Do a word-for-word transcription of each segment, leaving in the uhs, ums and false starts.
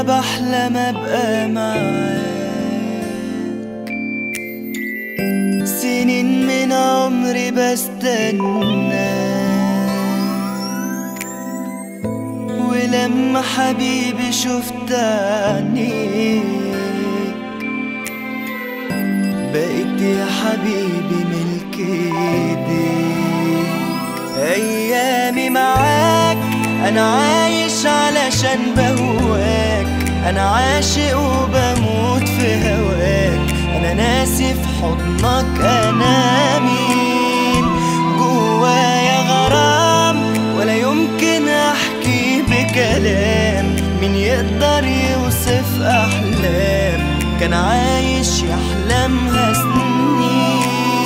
انا بحلم ابقى معاك، سنين من عمري بستناك، ولما حبيبي شفت عينيك بقيت يا حبيبي ملك ايديك. ايامي معاك انا عايش علشان بهواك، انا عاشق وبموت في هواك، انا ناسي في حضنك انا مين. جوايا غرام ولا يمكن احكي بكلام، مين يقدر يوصف احلام كان عايش يحلمها سنين.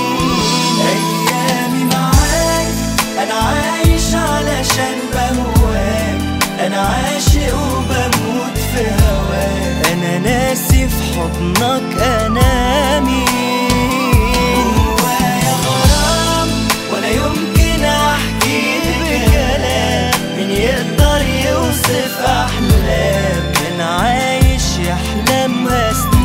ايامي معاك انا عايش علشان بهواك، انا عاشق وبموت في هواك، انا ناسي في حضنك انا مين. جوايا غرام ولا يمكن احكي بكلام، مين يقدر يوصف احلام كان عايش يحلمها سنين.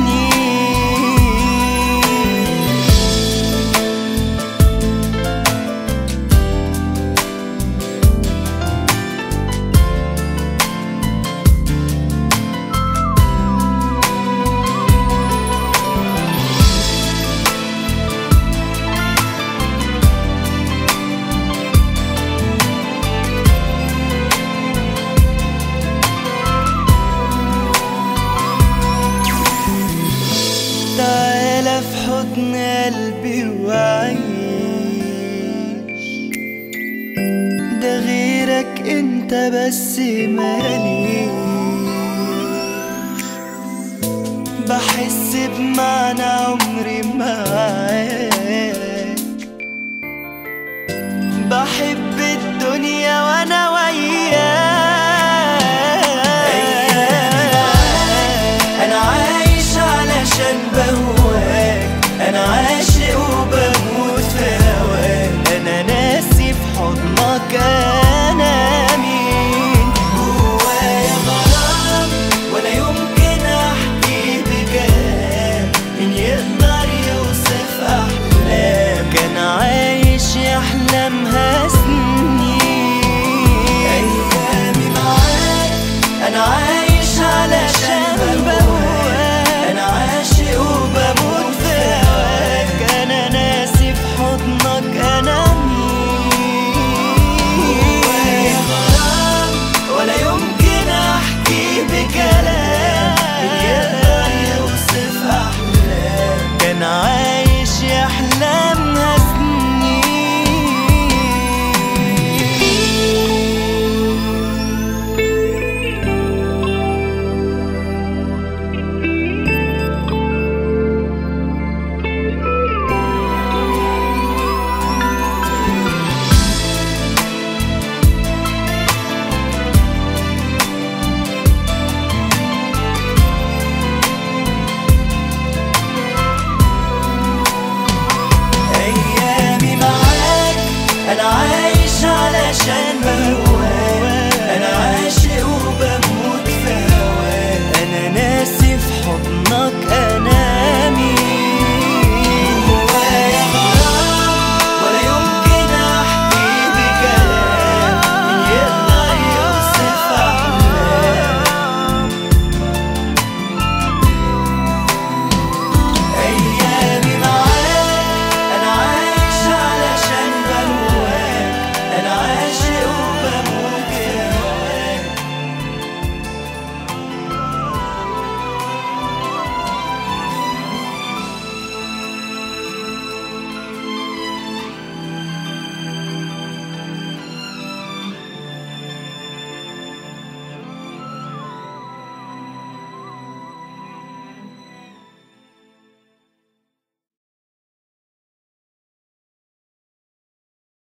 تعالى في حضن قلبي وعيش، ده غيرك انت بس ماليش، بحس بمعنى عمري معاك، بحب الدنيا وانا